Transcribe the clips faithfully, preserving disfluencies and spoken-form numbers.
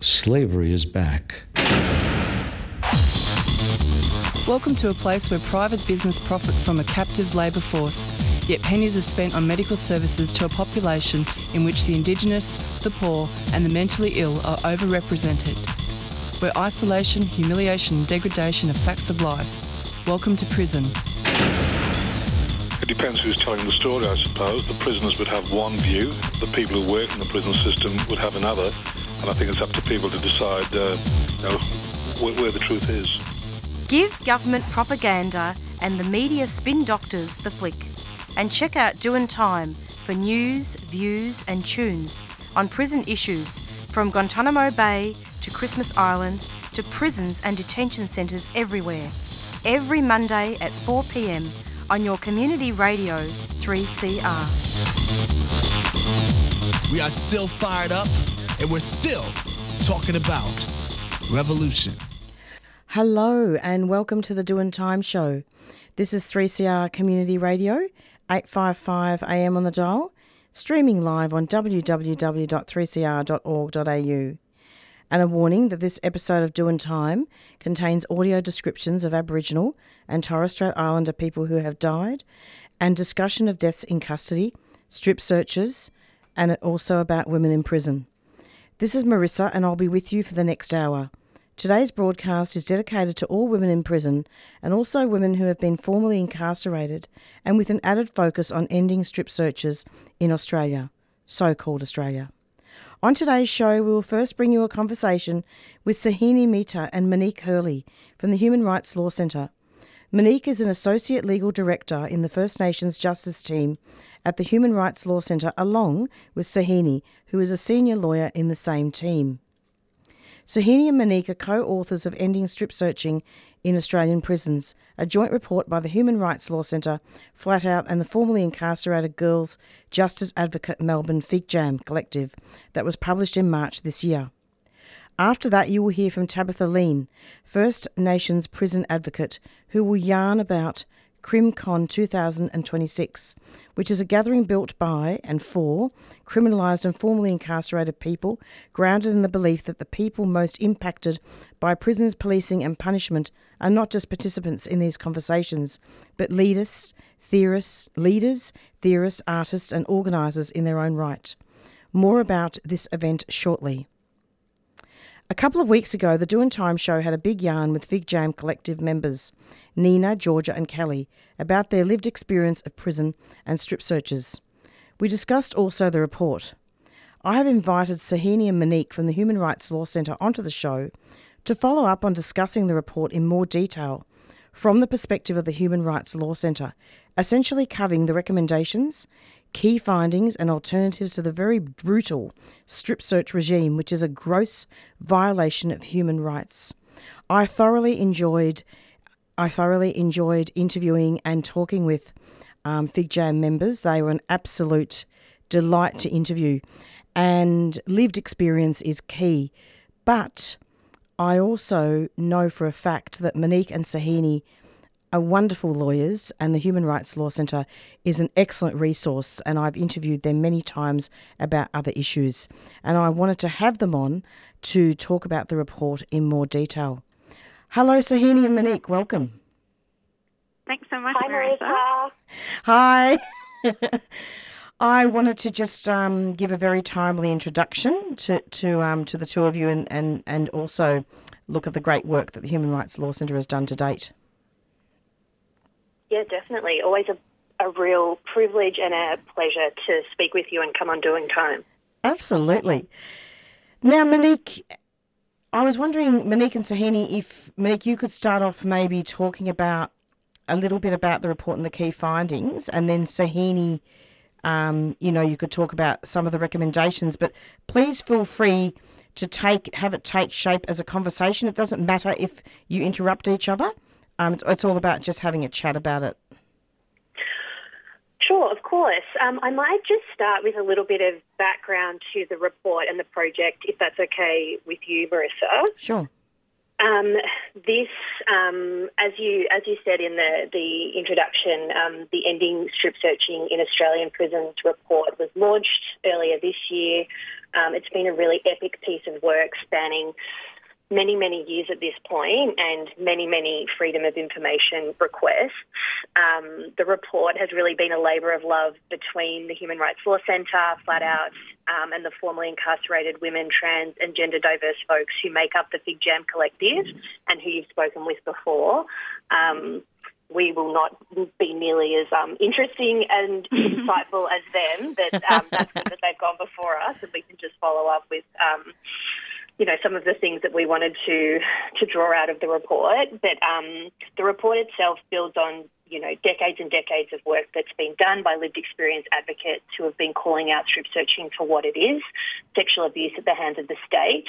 Slavery is back. Welcome to a place where private business profit from a captive labour force, yet pennies are spent on medical services to a population in which the Indigenous, the poor and the mentally ill are overrepresented. Where isolation, humiliation and degradation are facts of life. Welcome to prison. It depends who's telling the story, I suppose. The prisoners would have one view, the people who work in the prison system would have another, and I think it's up to people to decide uh, you know, where, where the truth is. Give government propaganda and the media spin doctors the flick. And check out Doin' Time for news, views and tunes on prison issues from Guantanamo Bay to Christmas Island to prisons and detention centres everywhere. Every Monday at four p.m. on your community radio three C R. We are still fired up and we're still talking about revolution. Hello and welcome to the Doin' Time show. This is three C R Community Radio, eight fifty-five A M on the dial, streaming live on w w w dot three c r dot org dot a u. And a warning that this episode of Doin' Time contains audio descriptions of Aboriginal and Torres Strait Islander people who have died, and discussion of deaths in custody, strip searches, and also about women in prison. This is Marissa and I'll be with you for the next hour. Today's broadcast is dedicated to all women in prison and also women who have been formerly incarcerated, and with an added focus on ending strip searches in Australia, so-called Australia. On today's show, we will first bring you a conversation with Sahini Mehta and Monique Hurley from the Human Rights Law Centre. Monique is an Associate Legal Director in the First Nations Justice Team at the Human Rights Law Centre, along with Sahini, who is a Senior Lawyer in the same team. Sahini and Monique are co-authors of Ending Strip Searching in Australian Prisons, a joint report by the Human Rights Law Centre, Flat Out and the formerly incarcerated Girls Justice Advocate Melbourne Fig Jam Collective that was published in March this year. After that, you will hear from Tabitha Lean, First Nations Prison Advocate, who will yarn about CrimCon two thousand twenty-six, which is a gathering built by and for criminalised and formerly incarcerated people, grounded in the belief that the people most impacted by prisons, policing and punishment are not just participants in these conversations, but leaders, theorists, leaders, theorists, artists and organisers in their own right. More about this event shortly. A couple of weeks ago, the Doin' Time show had a big yarn with Fig Jam Collective members, Nina, Georgia and Kelly, about their lived experience of prison and strip searches. We discussed also the report. I have invited Sahini and Monique from the Human Rights Law Centre onto the show to follow up on discussing the report in more detail from the perspective of the Human Rights Law Centre, essentially covering the recommendations, key findings and alternatives to the very brutal strip search regime, which is a gross violation of human rights. I thoroughly enjoyed I thoroughly enjoyed interviewing and talking with um, Fig Jam members. They were an absolute delight to interview, and lived experience is key. But I also know for a fact that Monique and Sahini are wonderful lawyers, and the Human Rights Law Centre is an excellent resource, and I've interviewed them many times about other issues. And I wanted to have them on to talk about the report in more detail. Hello, Sahini and Monique, welcome. Thanks so much, Hi, Marissa. Hi. I wanted to just um, give a very timely introduction to to um, to the two of you, and, and, and also look at the great work that the Human Rights Law Centre has done to date. Yeah, definitely. Always a, a real privilege and a pleasure to speak with you and come on Doin' Time. Absolutely. Now, Monique, I was wondering, Monique and Sahini, if, Monique, you could start off maybe talking about a little bit about the report and the key findings, and then Sahini, um, you know, you could talk about some of the recommendations, but please feel free to take have it take shape as a conversation. It doesn't matter if you interrupt each other. Um, it's, it's all about just having a chat about it. Sure, of course. Um, I might just start with a little bit of background to the report and the project, if that's okay with you, Marissa. Sure. Um, this, um, as you as you said in the, the introduction, um, the Ending Strip Searching in Australian Prisons report was launched earlier this year. Um, it's been a really epic piece of work spanning many, many years at this point and many, many freedom of information requests. Um, the report has really been a labour of love between the Human Rights Law Centre, Flat Out, um, and the formerly incarcerated women, trans and gender diverse folks who make up the Fig Jam Collective and who you've spoken with before. Um, we will not be nearly as um, interesting and insightful as them, but um, that's good that they've gone before us and we can just follow up with um, you know, some of the things that we wanted to to draw out of the report. But um, the report itself builds on, you know, decades and decades of work that's been done by lived experience advocates who have been calling out strip searching for what it is, sexual abuse at the hands of the state.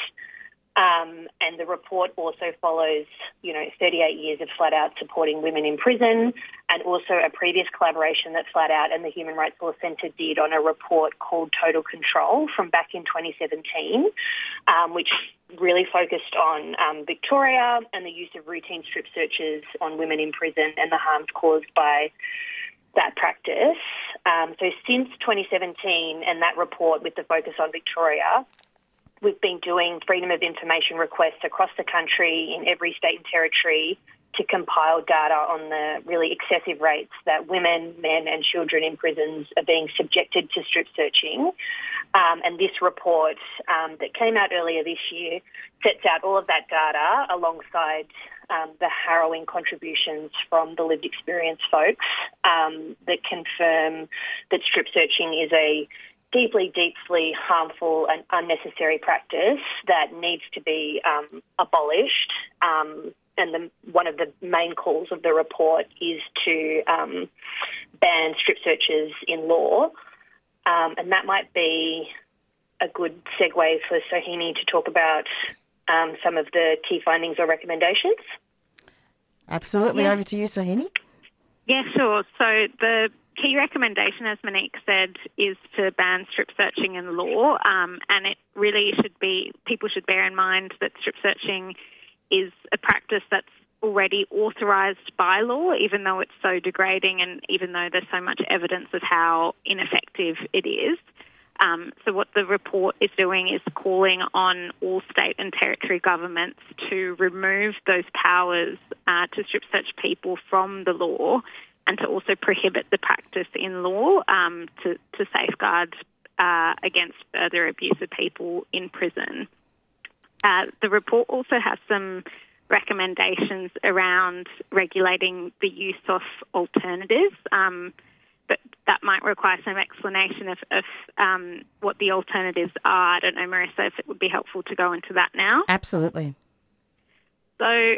Um, and the report also follows, you know, thirty-eight years of Flat Out supporting women in prison, and also a previous collaboration that Flat Out and the Human Rights Law Centre did on a report called Total Control from back in twenty seventeen, um, which really focused on um, Victoria and the use of routine strip searches on women in prison and the harms caused by that practice. Um, so since twenty seventeen and that report with the focus on Victoria, we've been doing freedom of information requests across the country in every state and territory to compile data on the really excessive rates that women, men and children in prisons are being subjected to strip searching. Um, and this report um, that came out earlier this year sets out all of that data alongside um, the harrowing contributions from the lived experience folks um, that confirm that strip searching is a deeply, deeply harmful and unnecessary practice that needs to be um, abolished. Um, and the, one of the main calls of the report is to um, ban strip searches in law. Um, and that might be a good segue for Sohini to talk about um, some of the key findings or recommendations. Absolutely. Yeah. Over to you, Sohini. Yeah, sure. So the key recommendation, as Monique said, is to ban strip searching in law, um, and it really should be, people should bear in mind that strip searching is a practice that's already authorised by law, even though it's so degrading and even though there's so much evidence of how ineffective it is. Um, so what the report is doing is calling on all state and territory governments to remove those powers uh, to strip search people from the law, and to also prohibit the practice in law um, to, to safeguard uh, against further abuse of people in prison. Uh, the report also has some recommendations around regulating the use of alternatives, um, but that might require some explanation of, of um, what the alternatives are. I don't know, Marissa, if it would be helpful to go into that now. Absolutely. So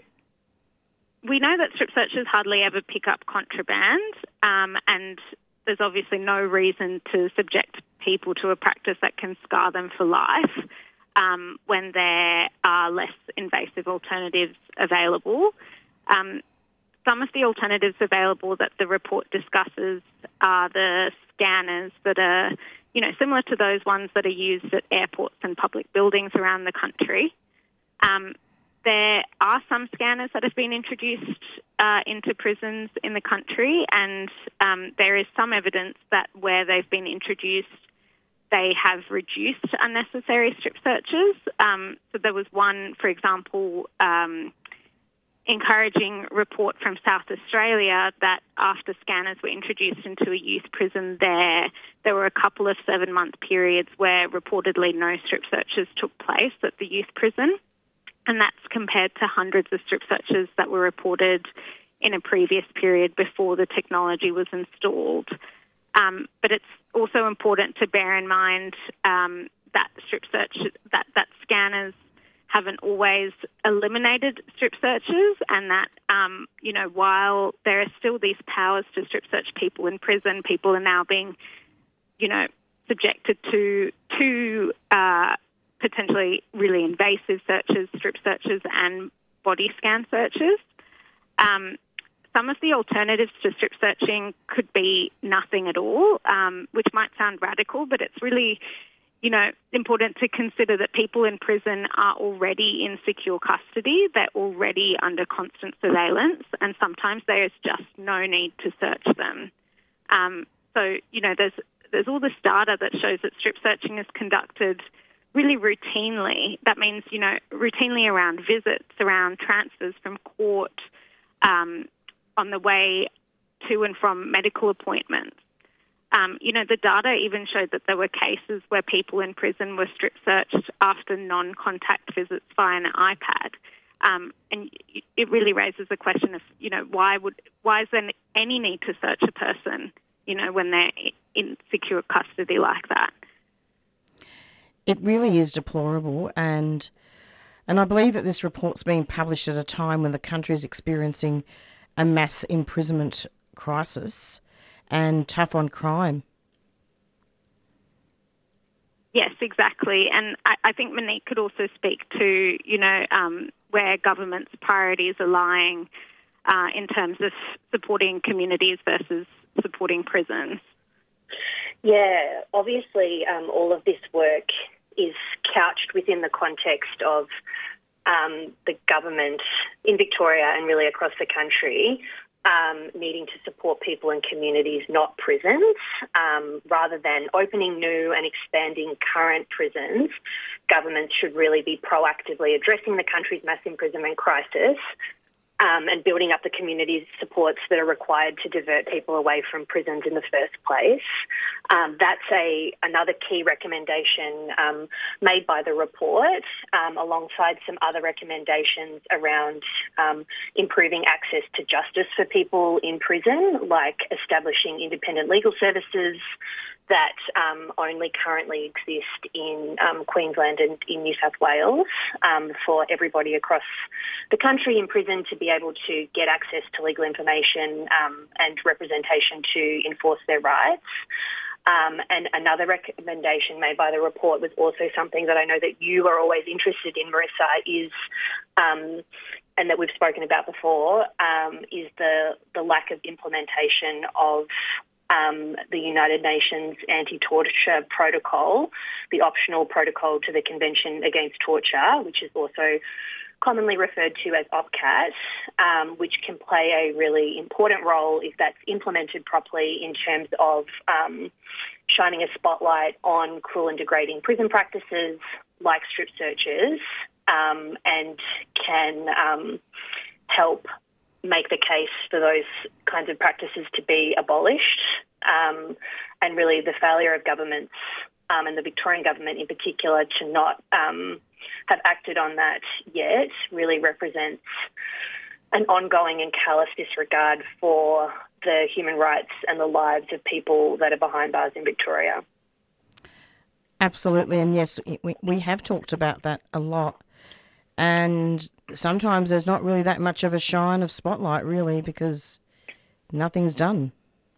we know that strip searchers hardly ever pick up contraband, um, and there's obviously no reason to subject people to a practice that can scar them for life um, when there are less invasive alternatives available. Um, some of the alternatives available that the report discusses are the scanners that are, you know, similar to those ones that are used at airports and public buildings around the country. Um, There are some scanners that have been introduced uh, into prisons in the country, and um, there is some evidence that where they've been introduced, they have reduced unnecessary strip searches. Um, so there was one, for example, um, encouraging report from South Australia that after scanners were introduced into a youth prison there, there were a couple of seven-month periods where reportedly no strip searches took place at the youth prison. And that's compared to hundreds of strip searches that were reported in a previous period before the technology was installed. Um, but it's also important to bear in mind um, that strip search, that, that scanners haven't always eliminated strip searches, and that, um, you know, while there are still these powers to strip search people in prison, people are now being, you know, subjected to two uh potentially really invasive searches, strip searches and body scan searches. Um, some of the alternatives to strip searching could be nothing at all, um, which might sound radical, but it's really you know, important to consider that people in prison are already in secure custody. They're already under constant surveillance, and sometimes there is just no need to search them. Um, so, you know, there's there's all this data that shows that strip searching is conducted really routinely. That means, you know, routinely around visits, around transfers from court, um, on the way to and from medical appointments. Um, you know, the data even showed that there were cases where people in prison were strip searched after non-contact visits via an iPad. Um, and it really raises the question of, you know, why would why is there any need to search a person, you know, when they're in secure custody like that? It really is deplorable, and and I believe that this report's being published at a time when the country is experiencing a mass imprisonment crisis and tough on crime. Yes, exactly. And I, I think Monique could also speak to, you know, um, where government's priorities are lying uh, in terms of supporting communities versus supporting prisons. Yeah, obviously um, all of this work is couched within the context of um, the government in Victoria and really across the country um, needing to support people in communities, not prisons. Um, rather than opening new and expanding current prisons, governments should really be proactively addressing the country's mass imprisonment crisis Um, and building up the community supports that are required to divert people away from prisons in the first place. Um, that's a another key recommendation um, made by the report, um, alongside some other recommendations around um, improving access to justice for people in prison, like establishing independent legal services that um, only currently exist in um, Queensland and in New South Wales, um, for everybody across the country in prison to be able to get access to legal information um, and representation to enforce their rights. Um, and another recommendation made by the report was also something that I know that you are always interested in, Marissa, is um, and that we've spoken about before, um, is the, the lack of implementation of Um, the United Nations Anti-Torture Protocol, the optional protocol to the Convention Against Torture, which is also commonly referred to as OPCAT, um, which can play a really important role if that's implemented properly in terms of um, shining a spotlight on cruel and degrading prison practices like strip searches, um, and can um, help make the case for those kinds of practices to be abolished. Um, and really the failure of governments, um, and the Victorian government in particular, to not um, have acted on that yet really represents an ongoing and callous disregard for the human rights and the lives of people that are behind bars in Victoria. Absolutely, and yes, we, we have talked about that a lot. And sometimes there's not really that much of a shine of spotlight, really, because nothing's done.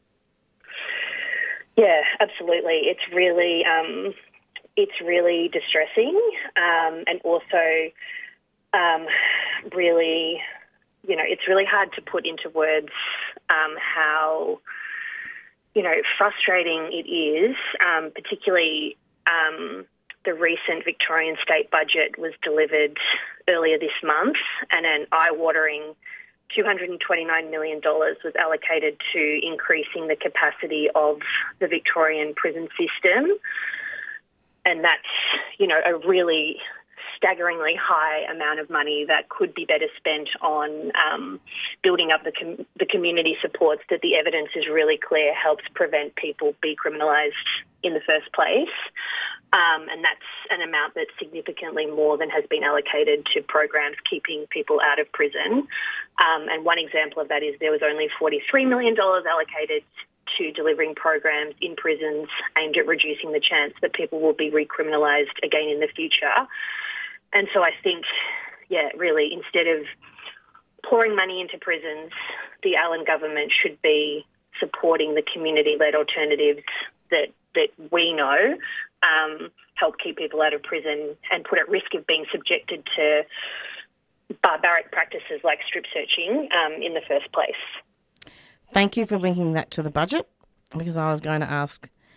Yeah, absolutely. It's really, um, it's really distressing, um, and also um, really, you know, it's really hard to put into words um, how, you know, frustrating it is, um, particularly. Um, The recent Victorian state budget was delivered earlier this month, and an eye-watering two hundred twenty-nine million dollars was allocated to increasing the capacity of the Victorian prison system. And that's, you know, a really staggeringly high amount of money that could be better spent on um, building up the, com- the community supports that the evidence is really clear helps prevent people be criminalised in the first place. Um, and that's an amount that's significantly more than has been allocated to programs keeping people out of prison. Um, and one example of that is there was only forty-three million dollars allocated to delivering programs in prisons aimed at reducing the chance that people will be recriminalised again in the future. And so I think, yeah, really, instead of pouring money into prisons, the Allen government should be supporting the community-led alternatives that, that we know Um, help keep people out of prison and put at risk of being subjected to barbaric practices like strip searching um, in the first place. Thank you for linking that to the budget, because I was going to ask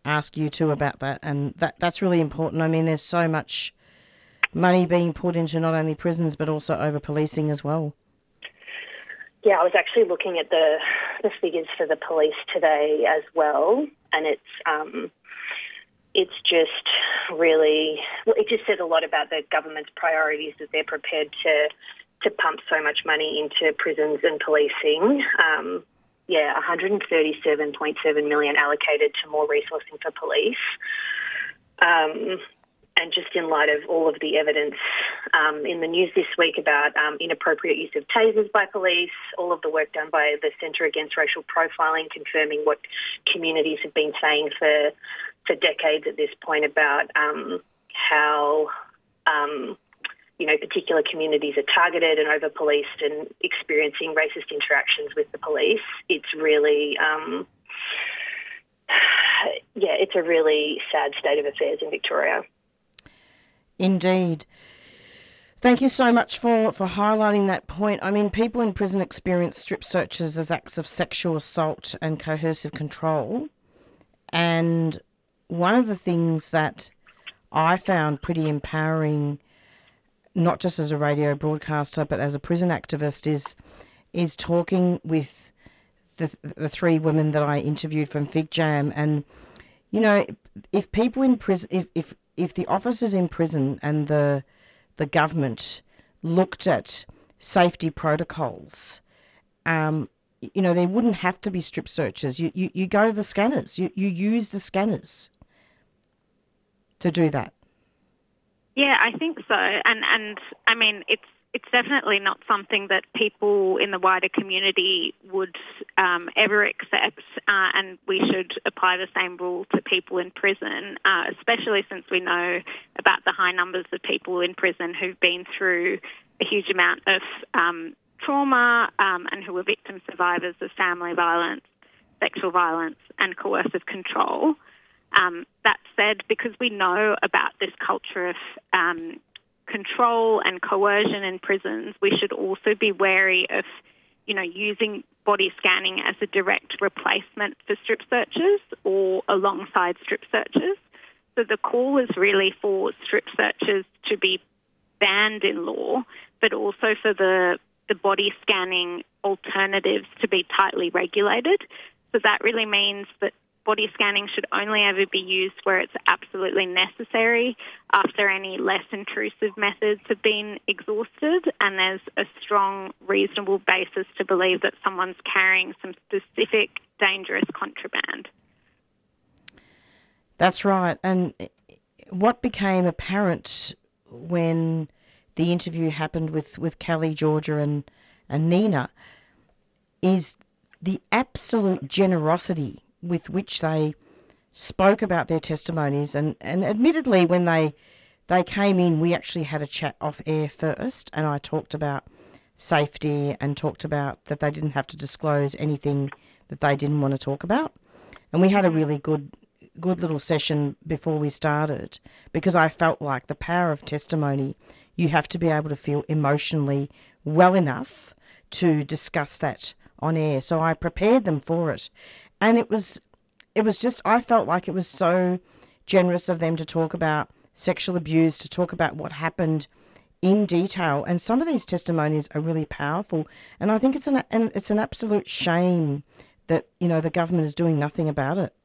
ask you too about that, and that that's really important. I mean, there's so much money being put into not only prisons but also over policing as well. Yeah, I was actually looking at the the figures for the police today as well, and it's um, it's just really it just says a lot about the government's priorities, that they're prepared to to pump so much money into prisons and policing. Um, yeah, one hundred thirty-seven point seven million allocated to more resourcing for police. Um, and just in light of all of the evidence um, in the news this week about um, inappropriate use of tasers by police, all of the work done by the Centre Against Racial Profiling, confirming what communities have been saying for for decades at this point about um, how um, you know particular communities are targeted and over-policed and experiencing racist interactions with the police. It's really um, yeah, it's a really sad state of affairs in Victoria. Indeed. Thank you so much for, for highlighting that point. I mean, people in prison experience strip searches as acts of sexual assault and coercive control. And one of the things that I found pretty empowering, not just as a radio broadcaster, but as a prison activist, is is talking with the the three women that I interviewed from Fig Jam. And, you know, if people in prison, if, if if the officers in prison and the the government looked at safety protocols, um, you know, there wouldn't have to be strip searches. You you, you go to the scanners. You, you use the scanners to do that. Yeah, I think so. And and I mean, it's it's definitely not something that people in the wider community would um, ever accept, uh, and we should apply the same rule to people in prison, uh, especially since we know about the high numbers of people in prison who've been through a huge amount of um, trauma um, and who are victim survivors of family violence, sexual violence and coercive control. Um, that said, because we know about this culture of um, control and coercion in prisons, we should also be wary of, you know, using body scanning as a direct replacement for strip searches or alongside strip searches. So the call is really for strip searches to be banned in law, but also for the, the body scanning alternatives to be tightly regulated. So that really means that body scanning should only ever be used where it's absolutely necessary after any less intrusive methods have been exhausted and there's a strong, reasonable basis to believe that someone's carrying some specific dangerous contraband. That's right. And what became apparent when the interview happened with, with Kelly, Georgia and, and Nina is the absolute generosity with which they spoke about their testimonies. And, and admittedly, when they they came in, we actually had a chat off air first, and I talked about safety and talked about that they didn't have to disclose anything that they didn't want to talk about. And we had a really good good little session before we started, because I felt like the power of testimony, you have to be able to feel emotionally well enough to discuss that on air. So I prepared them for it. And it was it was just, I felt like it was so generous of them to talk about sexual abuse, to talk about what happened in detail. And some of these testimonies are really powerful. And I think it's an and it's an absolute shame that, you know, the government is doing nothing about it.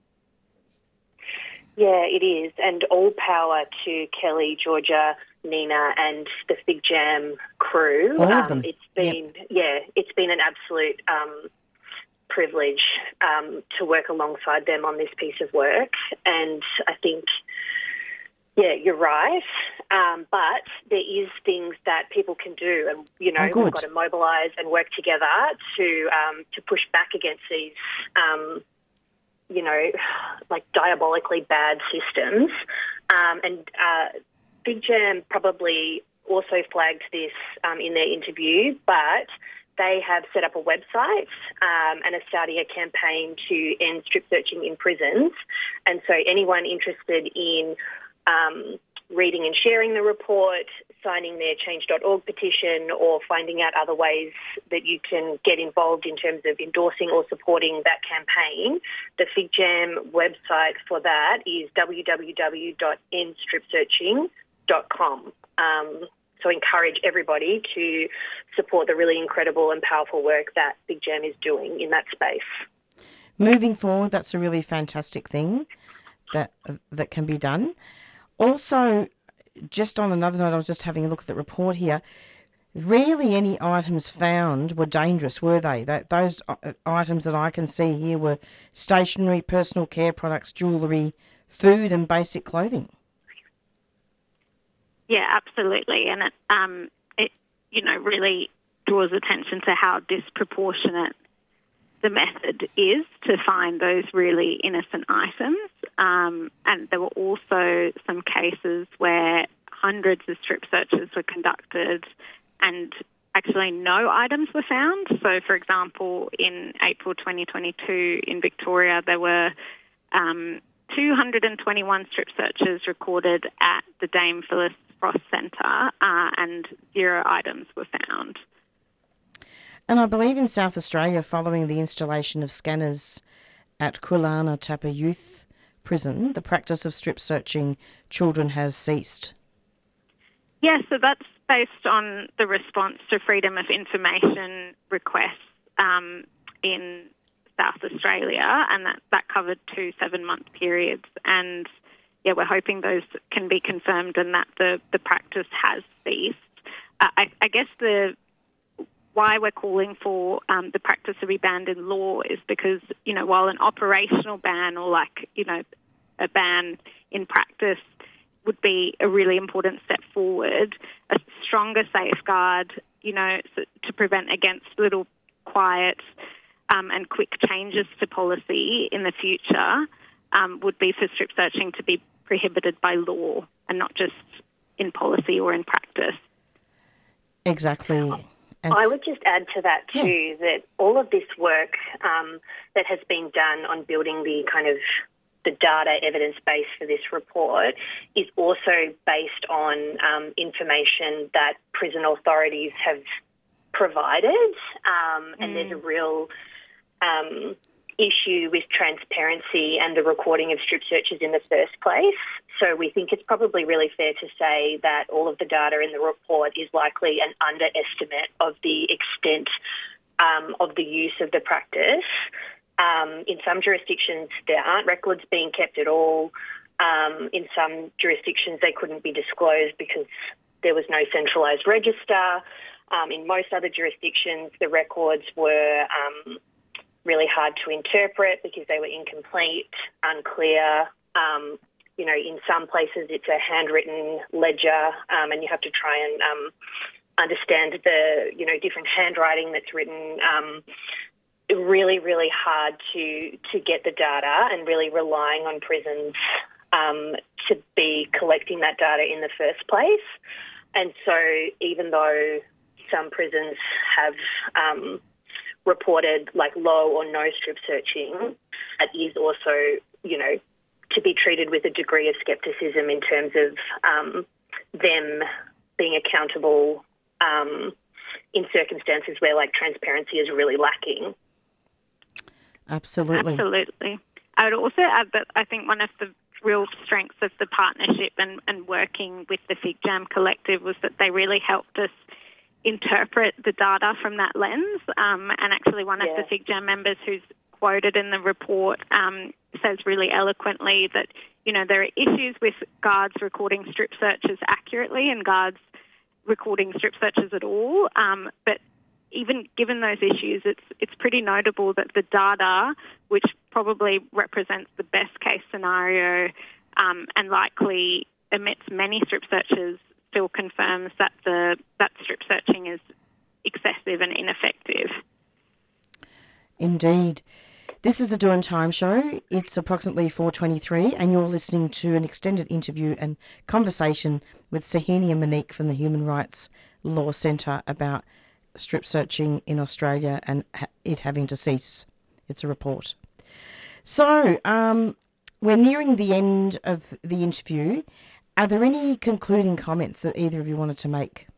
Yeah, it is. And all power to Kelly, Georgia, Nina and the Fig Jam crew. All of them. Um, it's been, yep. yeah, it's been an absolute um, privilege um, to work alongside them on this piece of work. And I think, yeah, you're right. Um, but there is things that people can do, and you know, oh, we've got to mobilise and work together to um, to push back against these, um, you know, like diabolically bad systems. Um, and uh, Fig Jam probably also flagged this um, in their interview, but they have set up a website um, and are starting a campaign to end strip searching in prisons. And so anyone interested in um, reading and sharing the report, signing their change dot org petition or finding out other ways that you can get involved in terms of endorsing or supporting that campaign, the FigJam website for that is w w w dot end strip searching dot com. Um, so encourage everybody to support the really incredible and powerful work that FigJam is doing in that space. Moving forward, that's a really fantastic thing that that can be done. Also, just on another note, I was just having a look at the report here. Rarely any items found were dangerous, were they? That those items that I can see here were stationery, personal care products, jewellery, food and basic clothing. Yeah, absolutely. And it, um, it, you know, really draws attention to how disproportionate the method is to find those really innocent items. Um, and there were also some cases where hundreds of strip searches were conducted and actually no items were found. So, for example, in April twenty twenty-two in Victoria, there were um, two hundred twenty-one strip searches recorded at the Dame Phyllis Frost Centre uh, and zero items were found. And I believe in South Australia, following the installation of scanners at Kulana Tapa Youth Prison, the practice of strip searching children has ceased. Yes, yeah, so that's based on the response to Freedom of Information requests um, in South Australia, and that, that covered two seven-month periods. And, yeah, we're hoping those can be confirmed and that the, the practice has ceased. Uh, I, I guess the why we're calling for um, the practice to be banned in law is because, you know, while an operational ban or like, you know, a ban in practice would be a really important step forward, a stronger safeguard, you know, to prevent against little quiet um, and quick changes to policy in the future um, would be for strip searching to be prohibited by law and not just in policy or in practice. Exactly. And I would just add to that too yeah. that all of this work um, that has been done on building the kind of the data evidence base for this report is also based on um, information that prison authorities have provided, um, and mm. there's a real um, issue with transparency and the recording of strip searches in the first place. So we think it's probably really fair to say that all of the data in the report is likely an underestimate of the extent um, of the use of the practice. Um, in some jurisdictions, there aren't records being kept at all. Um, in some jurisdictions, they couldn't be disclosed because there was no centralised register. Um, in most other jurisdictions, the records were um, really hard to interpret because they were incomplete, unclear. Um, you know, in some places, it's a handwritten ledger, um, and you have to try and um, understand the, you know, different handwriting that's written. Um, really, really hard to to get the data, and really relying on prisons um, to be collecting that data in the first place. And so even though some prisons have um, reported like low or no strip searching, it is also, you know, to be treated with a degree of scepticism in terms of um, them being accountable um, in circumstances where like transparency is really lacking. Absolutely. Absolutely. I would also add that I think one of the real strengths of the partnership and, and working with the FigJam Collective was that they really helped us interpret the data from that lens. Um, and actually one yeah. of the FigJam members who's quoted in the report um, says really eloquently that, you know, there are issues with guards recording strip searches accurately and guards recording strip searches at all. Um, but even given those issues, it's it's pretty notable that the data, which probably represents the best case scenario um, and likely omits many strip searches, still confirms that the that strip searching is excessive and ineffective. Indeed. This is the Doing Time Show. It's approximately four twenty-three and you're listening to an extended interview and conversation with Sahenia Monique from the Human Rights Law Centre about strip searching in Australia and it having to cease. It's a report. So um, we're nearing the end of the interview Are there any concluding comments that either of you wanted to make?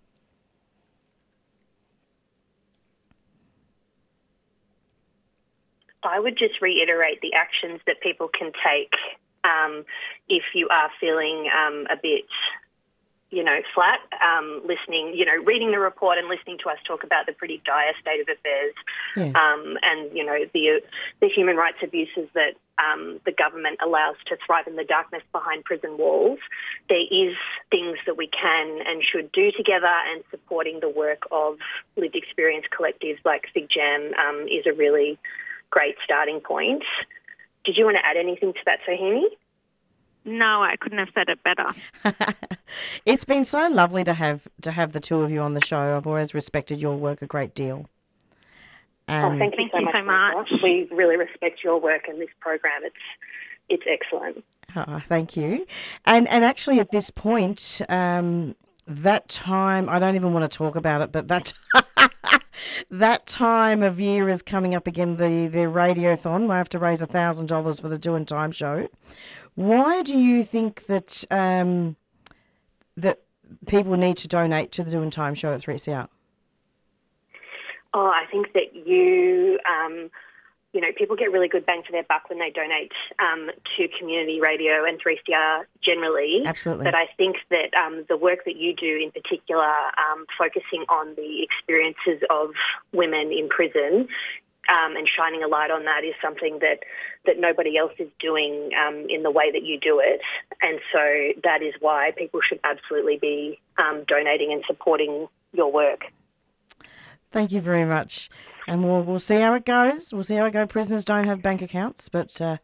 I would just reiterate the actions that people can take um, if you are feeling um, a bit, you know, flat, um, listening, you know, reading the report and listening to us talk about the pretty dire state of affairs Yeah. um, and, you know, the the human rights abuses that um, the government allows to thrive in the darkness behind prison walls. There is things that we can and should do together, and supporting the work of lived experience collectives like Fig Jam um, is a really great starting point. Did you want to add anything to that, Sohini? No, I couldn't have said it better. It's been so lovely to have to have the two of you on the show. I've always respected your work a great deal. Um, oh, thank you Thank so you much. so much. Martha. We really respect your work in this program. It's it's excellent. Oh, thank you. And and actually at this point, um, that time, I don't even want to talk about it, but that that time of year is coming up again, the, the Radiothon. I have to raise one thousand dollars for the Doing Time show. Why do you think that um, that people need to donate to the Doing Time show at three C R? Oh, I think that you, um, you know, people get really good bang for their buck when they donate um, to community radio and three C R generally. Absolutely. But I think that um, the work that you do in particular, um, focusing on the experiences of women in prison um, and shining a light on that is something that, that nobody else is doing um, in the way that you do it. And so that is why people should absolutely be um, donating and supporting your work. Thank you very much. And we'll we'll see how it goes. We'll see how it goes. Prisoners don't have bank accounts, but uh,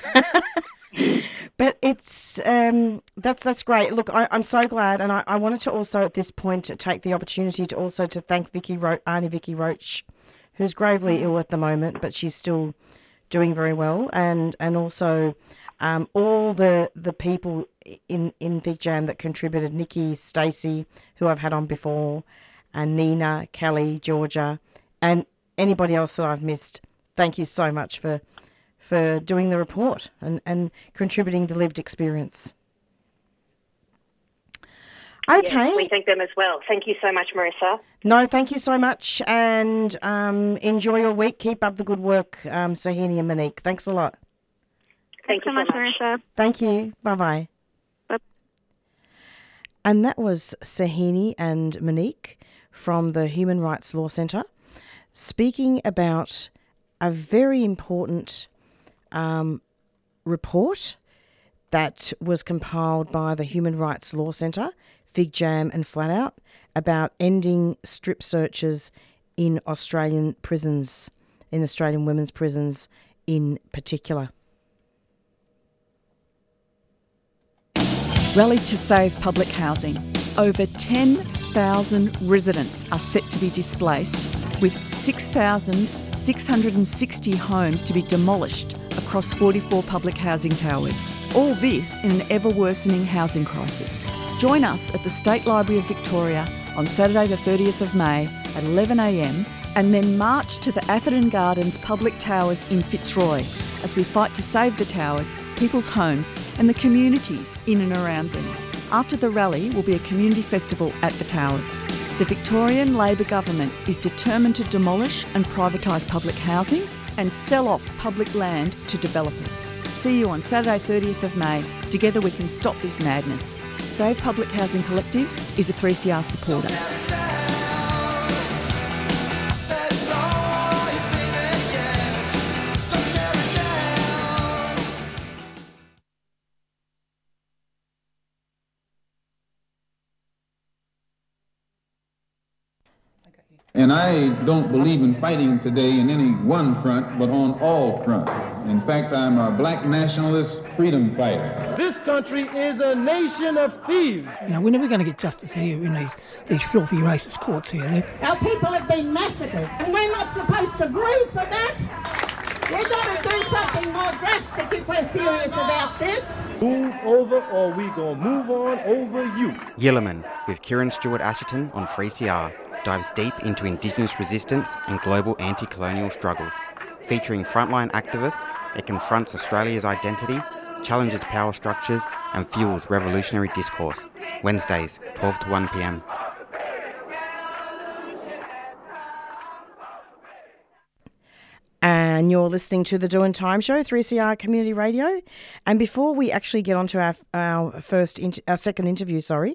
but it's um, that's that's great. Look, I, I'm so glad, and I, I wanted to also at this point to take the opportunity to also to thank Vicky Ro- Auntie Vicky Roach, who's gravely ill at the moment, but she's still doing very well, and and also um, all the the people in in Fig Jam that contributed, Nikki, Stacey, who I've had on before, and Nina, Kelly, Georgia, and anybody else that I've missed. Thank you so much for for doing the report and, and contributing the lived experience. Okay. Yes, we thank them as well. Thank you so much, Marissa. No, thank you so much, and um, enjoy your week. Keep up the good work, um, Sohini and Monique. Thanks a lot. Thank Thanks you so much, Marissa. Thank you. Bye-bye. Bye. And that was Sohini and Monique from the Human Rights Law Centre speaking about a very important um, report that was compiled by the Human Rights Law Centre, Fig Jam and Flat Out, about ending strip searches in Australian prisons, in Australian women's prisons in particular. Rally to save public housing. Over ten thousand residents are set to be displaced, with six thousand six hundred sixty homes to be demolished across forty-four public housing towers. All this in an ever-worsening housing crisis. Join us at the State Library of Victoria on Saturday the thirtieth of May at eleven a m and then march to the Atherton Gardens Public Towers in Fitzroy as we fight to save the towers, people's homes and the communities in and around them. After the rally will be a community festival at the towers. The Victorian Labor government is determined to demolish and privatise public housing and sell off public land to developers. See you on Saturday thirtieth of May. Together we can stop this madness. Save Public Housing Collective is a three C R supporter. And I don't believe in fighting today in any one front, but on all fronts. In fact, I'm a black nationalist freedom fighter. This country is a nation of thieves. Now, we're never going to get justice here in these, these filthy racist courts here. They're... Our people have been massacred, and we're not supposed to grieve for that. We've got to do something more drastic if we're serious about this. Move over or we gonna move on over you. Yilliman, with Kieran Stewart Asherton on three C R, dives deep into Indigenous resistance and global anti-colonial struggles. Featuring frontline activists, it confronts Australia's identity, challenges power structures and fuels revolutionary discourse. Wednesdays, twelve to one p m. And you're listening to the Doing Time Show, three C R Community Radio. And before we actually get on to our, our first, inter, our second interview, sorry,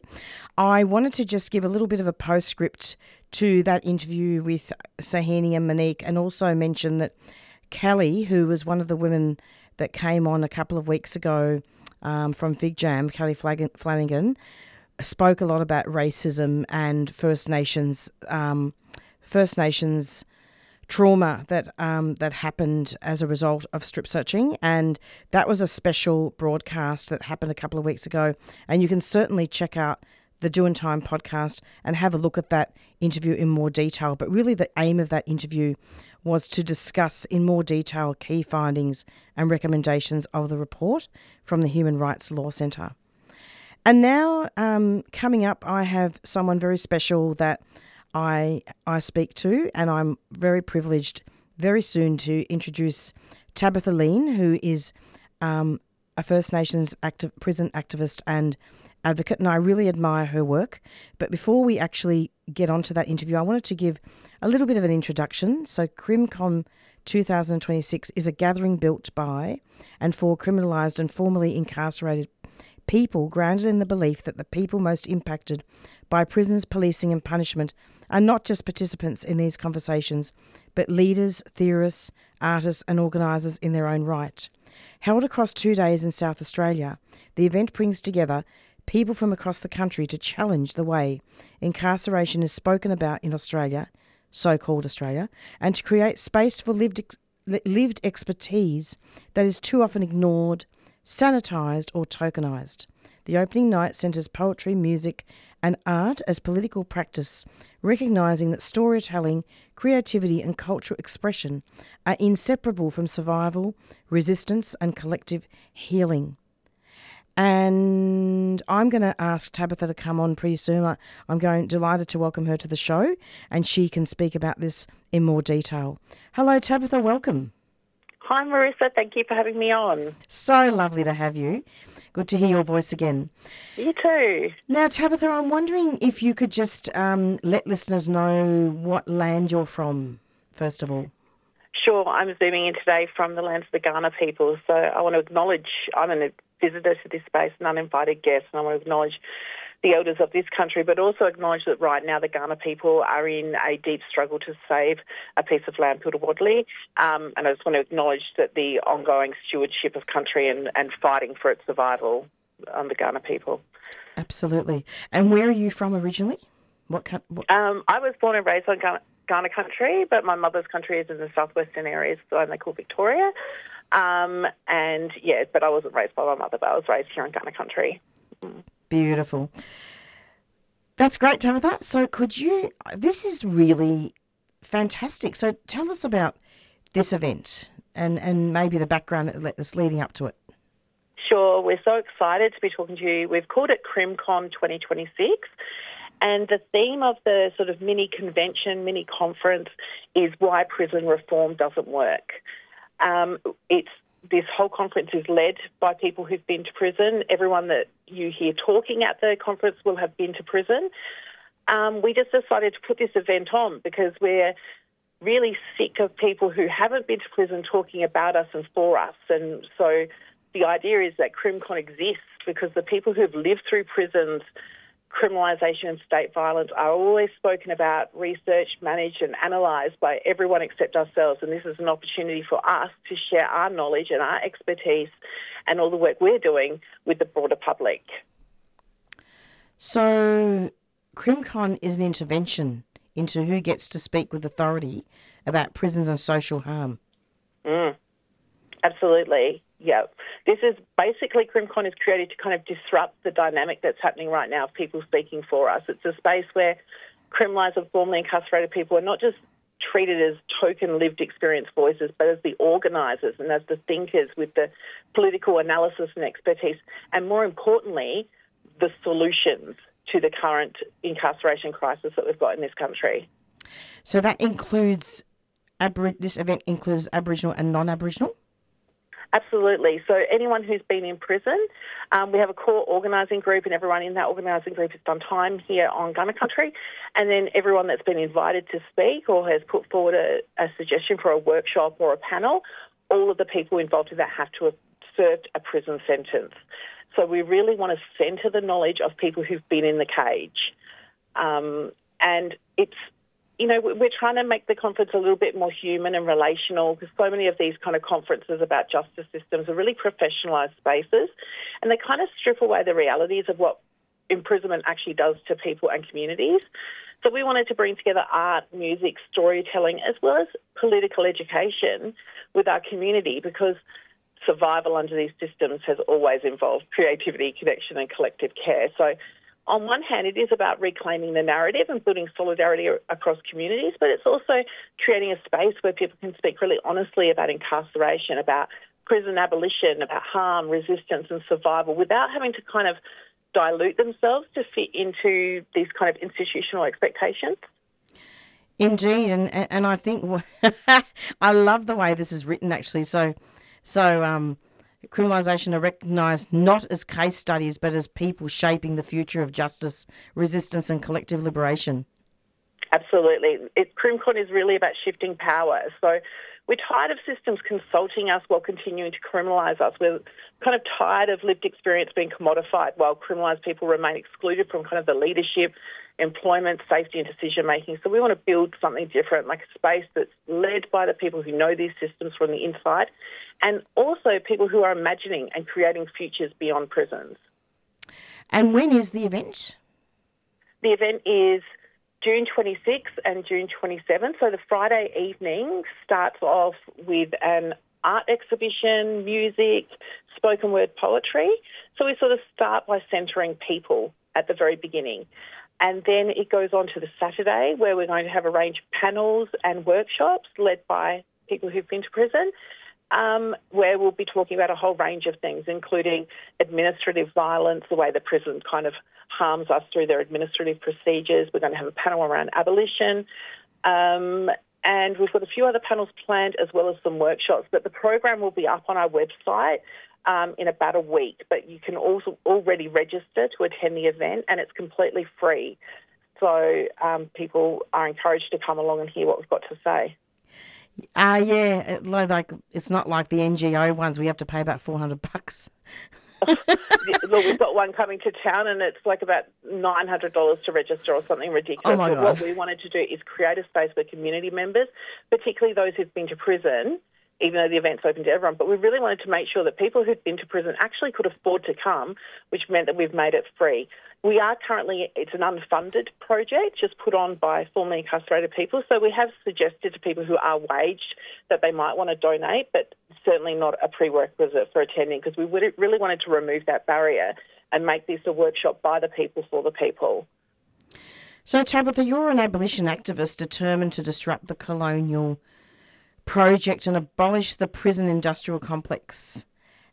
I wanted to just give a little bit of a postscript to that interview with Sahini and Monique, and also mention that Kelly, who was one of the women that came on a couple of weeks ago um, from Fig Jam, Kelly Flanagan, spoke a lot about racism and First Nations, um, First Nations trauma that um, that happened as a result of strip searching, and that was a special broadcast that happened a couple of weeks ago. And you can certainly check out the Doing Time podcast and have a look at that interview in more detail. But really, the aim of that interview was to discuss in more detail key findings and recommendations of the report from the Human Rights Law Centre. And now, um, coming up, I have someone very special that I I speak to, and I'm very privileged very soon to introduce Tabitha Lean, who is um, a First Nations active, prison activist and advocate, and I really admire her work. But before we actually get onto that interview, I wanted to give a little bit of an introduction. So CrimCon twenty twenty-six is a gathering built by and for criminalised and formerly incarcerated people, grounded in the belief that the people most impacted by prisons, policing and punishment are not just participants in these conversations, but leaders, theorists, artists and organisers in their own right. Held across two days in South Australia, the event brings together people from across the country to challenge the way incarceration is spoken about in Australia, so-called Australia, and to create space for lived, ex- lived expertise that is too often ignored, sanitised or tokenised. The opening night centres poetry, music and art as political practice, recognising that storytelling, creativity and cultural expression are inseparable from survival, resistance and collective healing. And I'm going to ask Tabitha to come on pretty soon. I'm going delighted to welcome her to the show, and she can speak about this in more detail. Hello, Tabitha. Welcome. Hi, Marissa. Thank you for having me on. So lovely to have you. Good to hear your voice again. You too. Now, Tabitha, I'm wondering if you could just um, let listeners know what land you're from, first of all. Sure. I'm zooming in today from the lands of the Kaurna people. So I want to acknowledge, I'm a visitor to this space, an uninvited guest, and I want to acknowledge the elders of this country, but also acknowledge that right now the Kaurna people are in a deep struggle to save a piece of land, Pildawadli. Um, and I just want to acknowledge that the ongoing stewardship of country and, and fighting for its survival on the Kaurna people. Absolutely. And where are you from originally? What, what? Um, I was born and raised on Kaurna, Kaurna country, but my mother's country is in the southwestern areas, so they call Victoria. Um, and, yeah, but I wasn't raised by my mother, but I was raised here in Kaurna country. Mm. Beautiful. That's great, Tabitha. So could you, this is really fantastic. So tell us about this event and, and maybe the background that's leading up to it. Sure. We're so excited to be talking to you. We've called it CrimCon twenty twenty-six. And the theme of the sort of mini convention, mini conference is why prison reform doesn't work. Um, it's This whole conference is led by people who've been to prison. Everyone that you hear talking at the conference will have been to prison. Um, we just decided to put this event on because we're really sick of people who haven't been to prison talking about us and for us. And so the idea is that CrimCon exists because the people who've lived through prisons, criminalisation and state violence are always spoken about, researched, managed and analysed by everyone except ourselves. And this is an opportunity for us to share our knowledge and our expertise and all the work we're doing with the broader public. So CrimCon is an intervention into who gets to speak with authority about prisons and social harm. Mm, absolutely. Yeah. This is basically CrimCon is created to kind of disrupt the dynamic that's happening right now of people speaking for us. It's a space where criminalised and formerly incarcerated people are not just treated as token lived experience voices, but as the organisers and as the thinkers with the political analysis and expertise, and more importantly, the solutions to the current incarceration crisis that we've got in this country. So that includes, Abor- this event includes Aboriginal and non-Aboriginal? Absolutely. So anyone who's been in prison, um, we have a core organising group, and everyone in that organising group has done time here on Gunner Country. And then everyone that's been invited to speak or has put forward a, a suggestion for a workshop or a panel, all of the people involved in that have to have served a prison sentence. So we really want to centre the knowledge of people who've been in the cage. Um, and it's, you know, we're trying to make the conference a little bit more human and relational, because so many of these kind of conferences about justice systems are really professionalised spaces, and they kind of strip away the realities of what imprisonment actually does to people and communities. So we wanted to bring together art, music, storytelling, as well as political education with our community, because survival under these systems has always involved creativity, connection and collective care. So on one hand, it is about reclaiming the narrative and building solidarity across communities, but it's also creating a space where people can speak really honestly about incarceration, about prison abolition, about harm, resistance and survival, without having to kind of dilute themselves to fit into these kind of institutional expectations. Indeed, and and I think I love the way this is written, actually. So, so um, criminalisation are recognised not as case studies, but as people shaping the future of justice, resistance, and collective liberation. Absolutely, it, CrimCon is really about shifting power. So, we're tired of systems consulting us while continuing to criminalise us. We're kind of tired of lived experience being commodified while criminalised people remain excluded from kind of the leadership, employment, safety and decision making. So we want to build something different, like a space that's led by the people who know these systems from the inside, and also people who are imagining and creating futures beyond prisons. And when is the event? The event is June twenty-sixth and June twenty-seventh. So the Friday evening starts off with an art exhibition, music, spoken word poetry. So we sort of start by centering people at the very beginning. And then it goes on to the Saturday, where we're going to have a range of panels and workshops led by people who've been to prison, um, where we'll be talking about a whole range of things, including administrative violence, the way the prison kind of harms us through their administrative procedures. We're going to have a panel around abolition. Um, and we've got a few other panels planned, as well as some workshops. But the program will be up on our website Um, in about a week, but you can also already register to attend the event, and it's completely free. So um, people are encouraged to come along and hear what we've got to say. Uh, yeah, like it's not like the N G O ones. We have to pay about four hundred bucks. Look, we've got one coming to town, and it's like about nine hundred dollars to register or something ridiculous. Oh my but God. What we wanted to do is create a space for community members, particularly those who've been to prison, even though the event's open to everyone. But we really wanted to make sure that people who'd been to prison actually could afford to come, which meant that we've made it free. We are currently, it's an unfunded project just put on by formerly incarcerated people. So we have suggested to people who are waged that they might want to donate, but certainly not a prerequisite for attending, because we really wanted to remove that barrier and make this a workshop by the people for the people. So Tabitha, you're an abolition activist determined to disrupt the colonial project and abolish the prison industrial complex.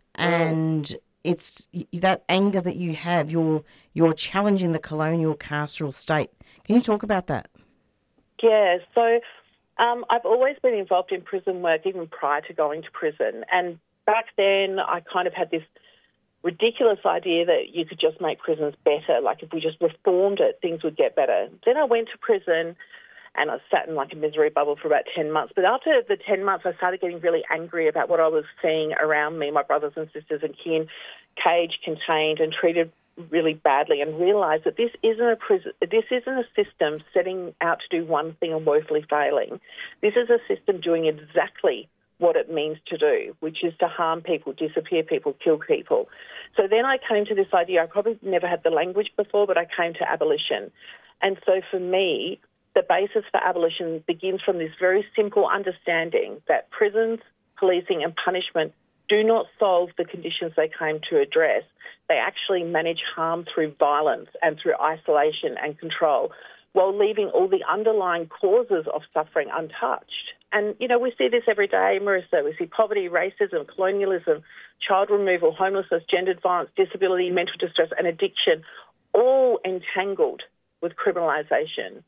And it's that anger that you have, you're you're challenging the colonial carceral state. Can you talk about that? Yeah, so um, I've always been involved in prison work even prior to going to prison. And back then I kind of had this ridiculous idea that you could just make prisons better, like if we just reformed it, things would get better. Then I went to prison and I sat in like a misery bubble for about ten months. But after the ten months, I started getting really angry about what I was seeing around me, my brothers and sisters and kin, caged, contained and treated really badly, and realised that this isn't a prison, this isn't a system setting out to do one thing and woefully failing. This is a system doing exactly what it means to do, which is to harm people, disappear people, kill people. So then I came to this idea. I probably never had the language before, but I came to abolition. And so for me, the basis for abolition begins from this very simple understanding that prisons, policing and punishment do not solve the conditions they claim to address. They actually manage harm through violence and through isolation and control, while leaving all the underlying causes of suffering untouched. And, you know, we see this every day, Marissa. We see poverty, racism, colonialism, child removal, homelessness, gendered violence, disability, mental distress and addiction, all entangled with criminalisation.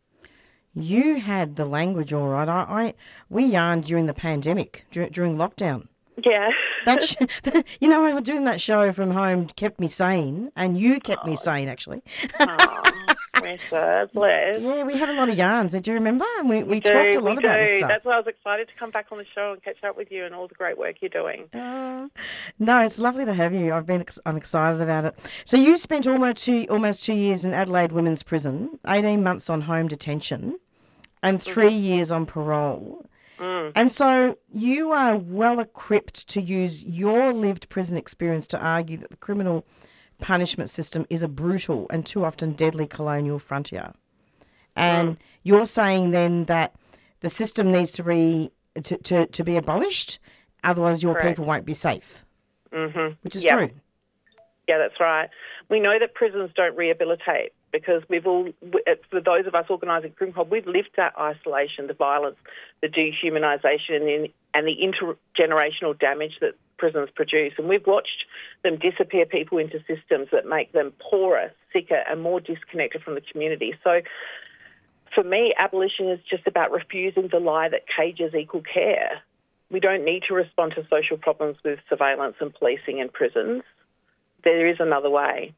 You had the language all right. I, I we yarned during the pandemic, dur- during lockdown. Yeah. that sh- you know, I was doing that show from home kept me sane, and you kept oh. me sane, actually. Oh, bless her, bless. Yeah, we had a lot of yarns. Do you remember? And we, we, we talked do, a lot we about do. this stuff. That's why I was excited to come back on the show and catch up with you and all the great work you're doing. Uh, no, it's lovely to have you. I've been, I'm excited about it. So you spent almost two, almost two years in Adelaide Women's Prison, eighteen months on home detention, and three mm-hmm. years on parole. Mm. And so you are well equipped to use your lived prison experience to argue that the criminal punishment system is a brutal and too often deadly colonial frontier. And mm. you're saying then that the system needs to be to, to, to be abolished, otherwise your Correct. people won't be safe, mm-hmm. which is yep. true. Yeah, that's right. We know that prisons don't rehabilitate because we've all, for those of us organising CrimCon, we've lived that isolation, the violence, the dehumanisation and the intergenerational damage that prisons produce. And we've watched them disappear people into systems that make them poorer, sicker and more disconnected from the community. So for me, abolition is just about refusing the lie that cages equal care. We don't need to respond to social problems with surveillance and policing in prisons. There is another way.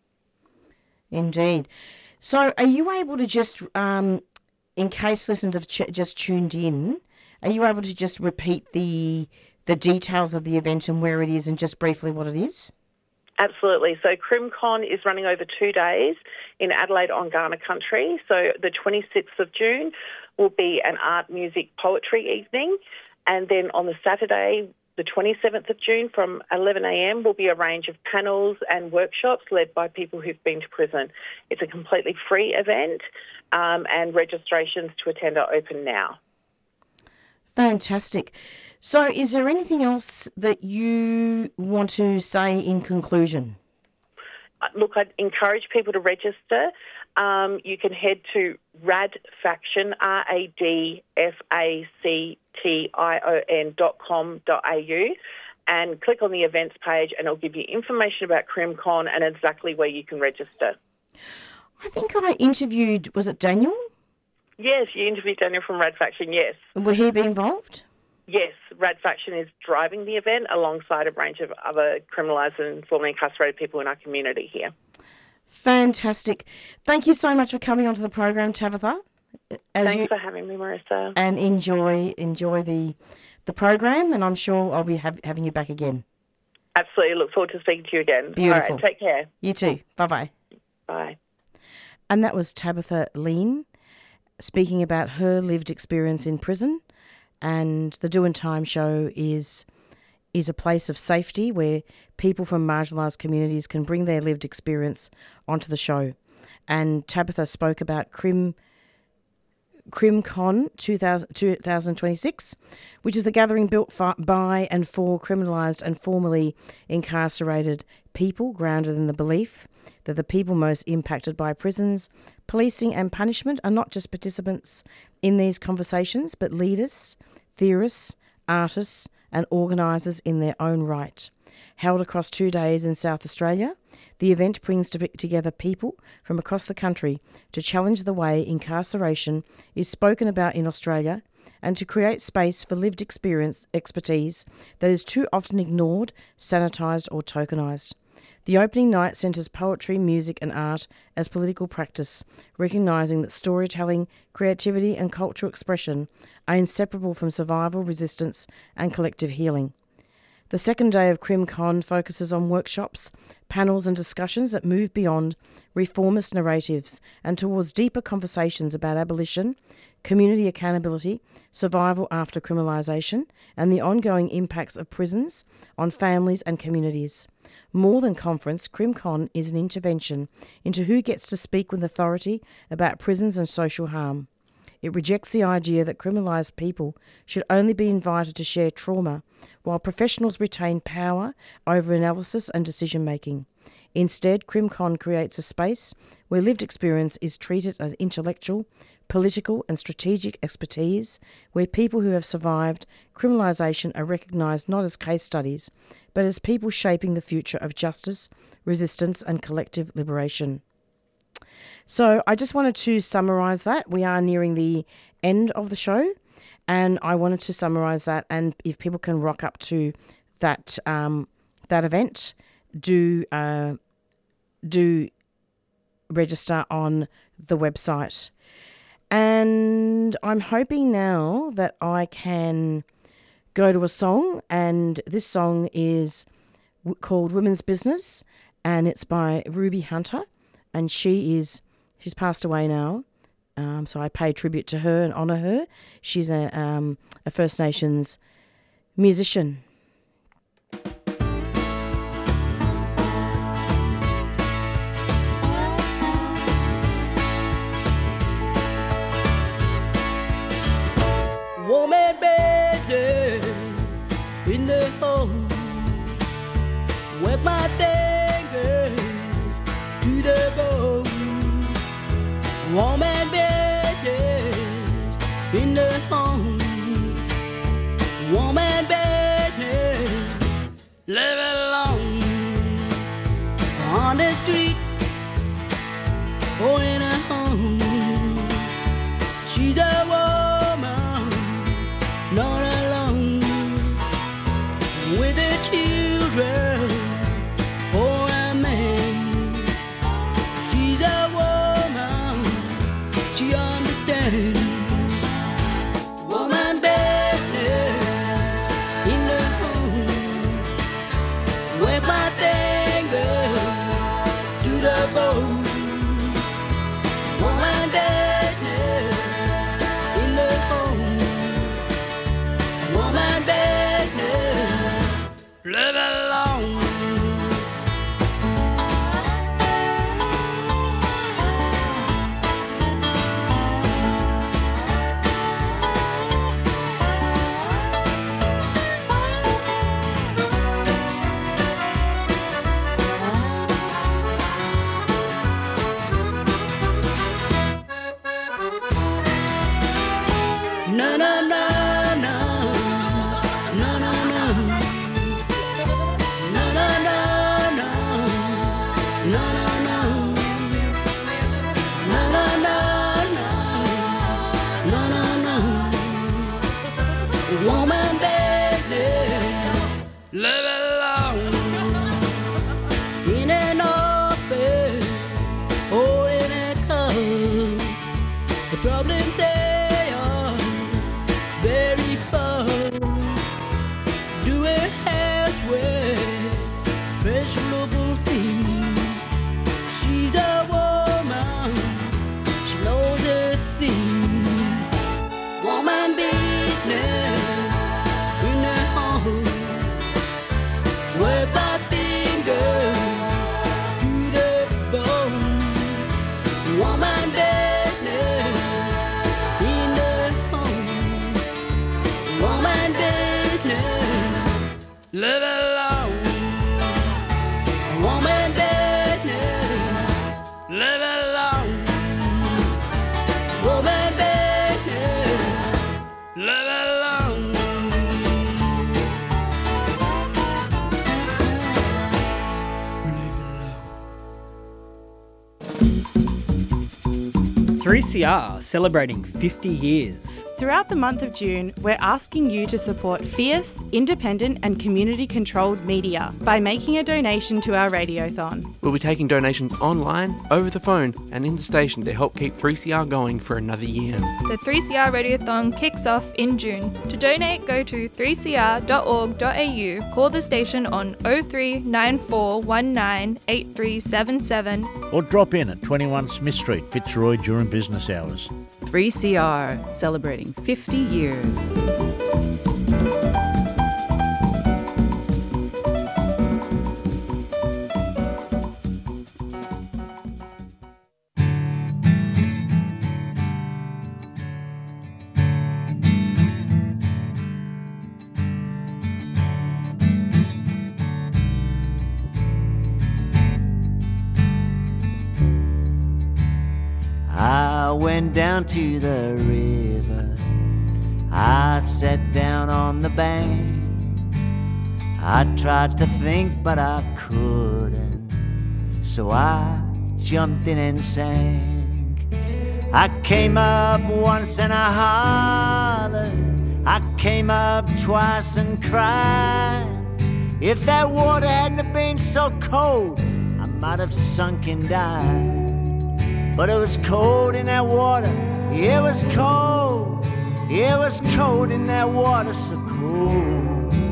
Indeed. So are you able to just, um, in case listeners have ch- just tuned in, are you able to just repeat the the details of the event and where it is and just briefly what it is? Absolutely. So CrimCon is running over two days in Adelaide on Kaurna country. So the twenty-sixth of June will be an art, music, poetry evening. And then on the Saturday, the twenty-seventh of June from eleven a.m. will be a range of panels and workshops led by people who've been to prison. It's a completely free event um, and registrations to attend are open now. Fantastic. So is there anything else that you want to say in conclusion? Look, I'd encourage people to register. Um, you can head to radfaction, R A D F A C T I O N dot com dot A U and click on the events page and it'll give you information about CrimCon and exactly where you can register. I think I interviewed, was it Daniel? Yes, you interviewed Daniel from Radfaction, yes. Will he be involved? Yes, Radfaction is driving the event alongside a range of other criminalised and formerly incarcerated people in our community here. Fantastic. Thank you so much for coming onto the program, Tabitha. As Thanks you, for having me, Marissa. And enjoy enjoy the the program, and I'm sure I'll be have, having you back again. Absolutely. Look forward to speaking to you again. Beautiful. All right, take care. You too. Bye-bye. Bye. And that was Tabitha Lean speaking about her lived experience in prison. And the Doing Time show is is a place of safety where people from marginalised communities can bring their lived experience onto the show. And Tabitha spoke about Crim CrimCon twenty twenty-six, which is the gathering built for, by and for criminalised and formerly incarcerated people, grounded in the belief that the people most impacted by prisons, policing and punishment are not just participants in these conversations, but leaders, theorists, artists and organisers in their own right. Held across two days in South Australia, the event brings together people from across the country to challenge the way incarceration is spoken about in Australia and to create space for lived experience expertise that is too often ignored, sanitised or tokenised. The opening night centres poetry, music and art as political practice, recognising that storytelling, creativity and cultural expression are inseparable from survival, resistance and collective healing. The second day of CrimCon focuses on workshops, panels and discussions that move beyond reformist narratives and towards deeper conversations about abolition, community accountability, survival after criminalisation, and the ongoing impacts of prisons on families and communities. More than conference, CrimCon is an intervention into who gets to speak with authority about prisons and social harm. It rejects the idea that criminalised people should only be invited to share trauma, while professionals retain power over analysis and decision-making. Instead, CrimCon creates a space where lived experience is treated as intellectual, political and strategic expertise, where people who have survived criminalisation are recognised not as case studies, but as people shaping the future of justice, resistance and collective liberation. So I just wanted to summarise that. We are nearing the end of the show and I wanted to summarise that, and if people can rock up to that um, that event, do uh, do register on the website. And I'm hoping now that I can go to a song, and this song is w- called Women's Business, and it's by Ruby Hunter, and she is she's passed away now, um, so I pay tribute to her and honour her. She's a, um, a First Nations musician. Woman business in the home, with my fingers to the bone. Woman business in the home, woman business, live alone on the streets or in a home. She's a woman, not alone, with the children or a man. She's a woman, she understands. Woman business in the home, with my fingers to the bone. Woman business in the home, woman business, live alone. No, no, no, no, no, no, no, no, no, no, no, no, no, no, no, no, no, no, woman business, live alone in an office or in a car. The problems they are very far. Do it elsewhere, fresh local thing. She's a woman, she knows her thing. Woman business in the home, with my finger to the bone. Woman business in the home, woman business, live alone. Woman business, live alone. Woman business, live alone. three C R celebrating fifty years. Throughout the month of June, we're asking you to support fierce, independent and community-controlled media by making a donation to our radiothon. We'll be taking donations online, over the phone and in the station to help keep three C R going for another year. The three C R Radiothon kicks off in June. To donate, go to three c r dot org dot a u, call the station on oh three nine four one nine eight three seven seven or drop in at twenty-one Smith Street, Fitzroy during business hours. three C R, celebrating fifty years. I went down to the river, I sat down on the bank. I tried to think but I couldn't, so I jumped in and sank. I came up once and I hollered, I came up twice and cried. If that water hadn't have been so cold, I might have sunk and died. But it was cold in that water, it was cold, it was cold in that water, so cold.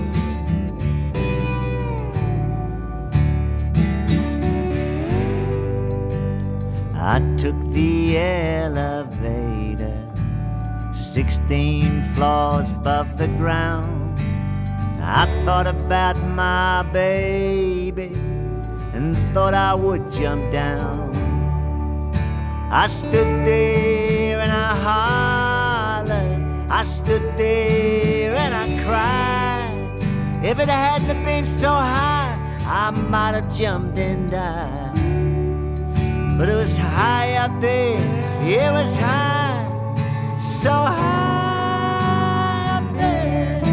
I took the elevator, sixteen floors above the ground. I thought about my baby and thought I would jump down. I stood there and I hollered, I stood there and I cried. If it hadn't have been so high, I might have jumped and died. But it was high up there, it was high, so high up there.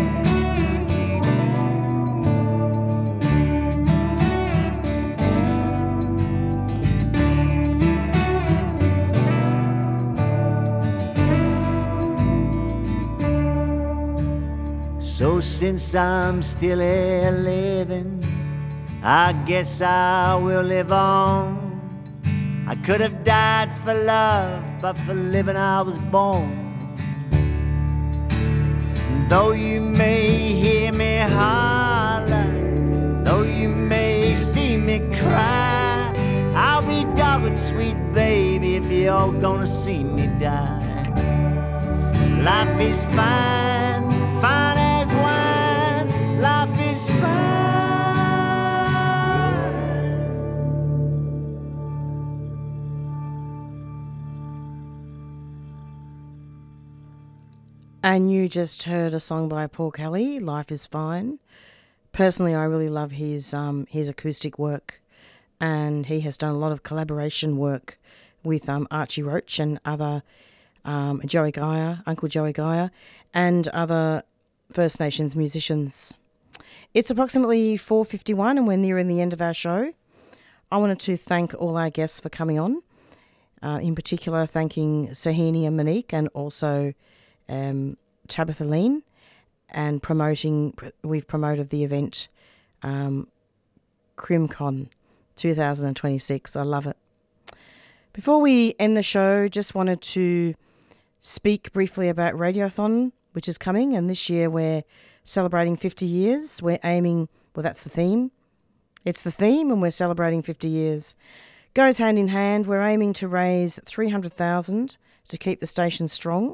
So since I'm still here living, I guess I will live on. I could have died for love, but for living I was born. Though you may hear me holler, though you may see me cry, I'll be dogged sweet baby if you're gonna see me die. Life is fine, fine as wine, life is fine. And you just heard a song by Paul Kelly, Life is Fine. Personally, I really love his um, his acoustic work, and he has done a lot of collaboration work with um, Archie Roach and other, um, Joey Geyer, Uncle Joey Geyer, and other First Nations musicians. It's approximately four fifty-one and we're nearing the end of our show. I wanted to thank all our guests for coming on, uh, in particular thanking Sahini and Monique, and also Um, Tabitha Lean, and promoting, we've promoted the event um, CrimCon twenty twenty-six. I love it. Before we end the show, just wanted to speak briefly about Radiothon, which is coming, and this year we're celebrating fifty years. We're aiming, well, that's the theme. It's the theme, and we're celebrating fifty years. Goes hand in hand. We're aiming to raise three hundred thousand dollars to keep the station strong.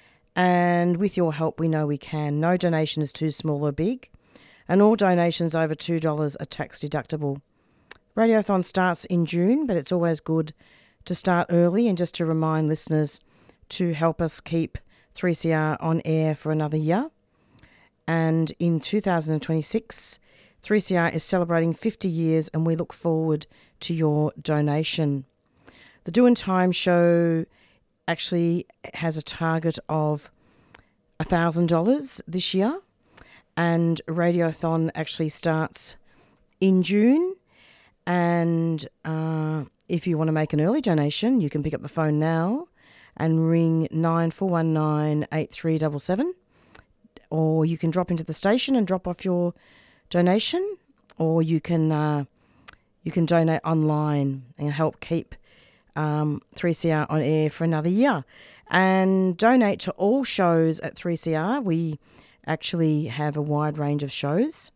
And with your help, we know we can. No donation is too small or big, and all donations over two dollars are tax deductible. Radiothon starts in June, but it's always good to start early, and just to remind listeners to help us keep three C R on air for another year. And in two thousand twenty-six, three C R is celebrating fifty years, and we look forward to your donation. The Doin' Time show actually has a target of one thousand dollars this year, and Radiothon actually starts in June. And uh, if you want to make an early donation, you can pick up the phone now and ring nine four one nine, eight three seven seven, or you can drop into the station and drop off your donation, or you can uh, you can donate online and help keep Um, three C R on air for another year. And donate to all shows at three C R. We actually have a wide range of shows.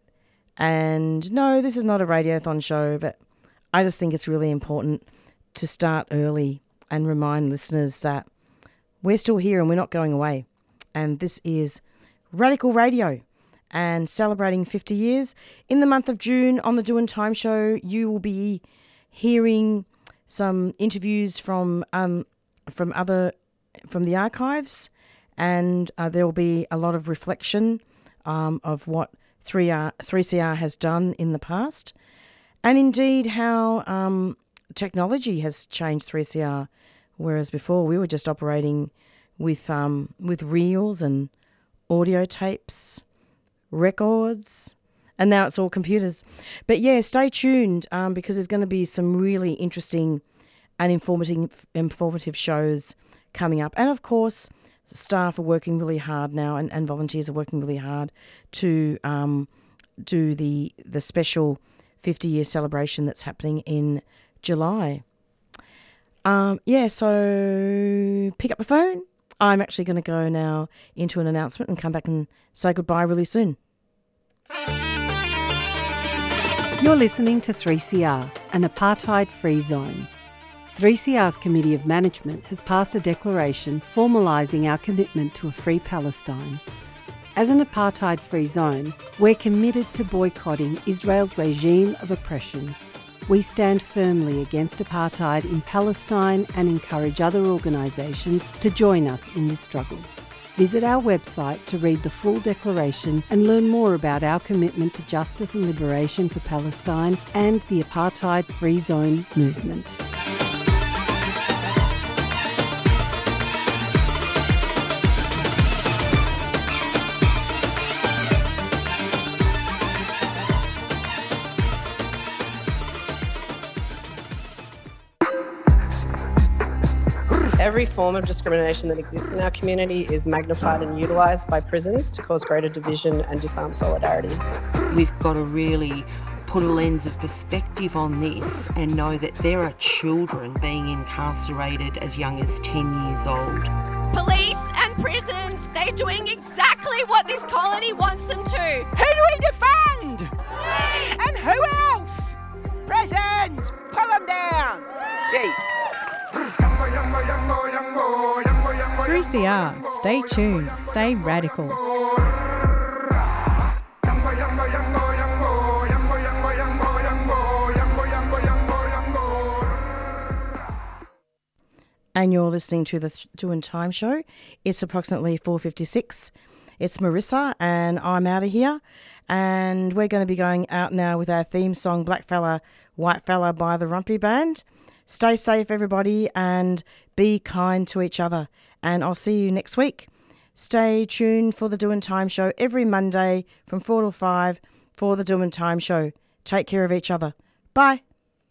And no, this is not a Radiothon show, but I just think it's really important to start early and remind listeners that we're still here and we're not going away. And this is Radical Radio and celebrating fifty years. In the month of June on the Doin' Time show, you will be hearing some interviews from um, from other from the archives, and uh, there will be a lot of reflection um, of what three C R has done in the past, and indeed how um, technology has changed three C R. Whereas before we were just operating with um, with reels and audio tapes, records, and now it's all computers. But yeah, stay tuned um, because there's going to be some really interesting and informative, informative shows coming up. And of course, staff are working really hard now, and, and volunteers are working really hard to um, do the the special fifty-year celebration that's happening in July. Um, yeah, so pick up the phone. I'm actually going to go now into an announcement and come back and say goodbye really soon. You're listening to three C R, an apartheid-free zone. three C R's Committee of Management has passed a declaration formalising our commitment to a free Palestine. As an apartheid-free zone, we're committed to boycotting Israel's regime of oppression. We stand firmly against apartheid in Palestine and encourage other organisations to join us in this struggle. Visit our website to read the full declaration and learn more about our commitment to justice and liberation for Palestine and the apartheid-free zone movement. Every form of discrimination that exists in our community is magnified and utilised by prisons to cause greater division and disarm solidarity. We've got to really put a lens of perspective on this and know that there are children being incarcerated as young as ten years old. Police and prisons, they're doing exactly what this colony wants them to. Who do we defend? And who else? Prisons! Pull them down! Yeet. three C R, stay tuned, stay radical. And you're listening to the Doing Time Show. It's approximately four fifty-six. It's Marissa and I'm out of here. And we're going to be going out now with our theme song, Black Fella, White Fella by the Rumpy Band. Stay safe, everybody, and be kind to each other. And I'll see you next week. Stay tuned for the Doing Time Show every Monday from four to five for the Doing Time Show. Take care of each other. Bye.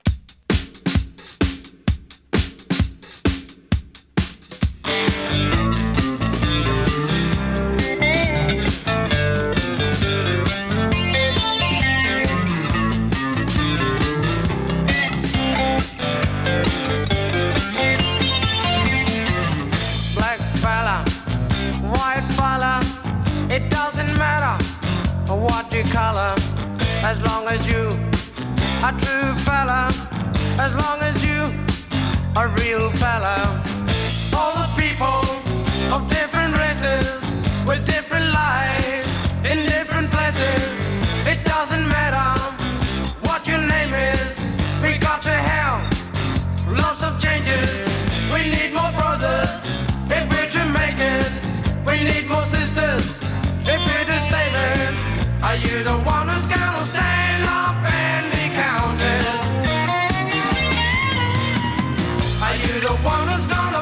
Color, as long as you a true fella, as long as you a real fella. All the people of different races with different lives in different places. It doesn't matter what your name is. We got to have lots of changes. We need more brothers if we're to make it. We need more sisters if we're to save it. Are you the one who's gonna stand up and be counted? Are you the one who's gonna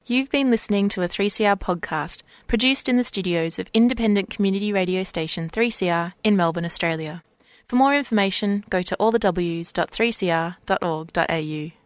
You've been listening to a three C R podcast produced in the studios of independent community radio station three C R in Melbourne, Australia. For more information, go to all the w s dot three c r dot org dot a u.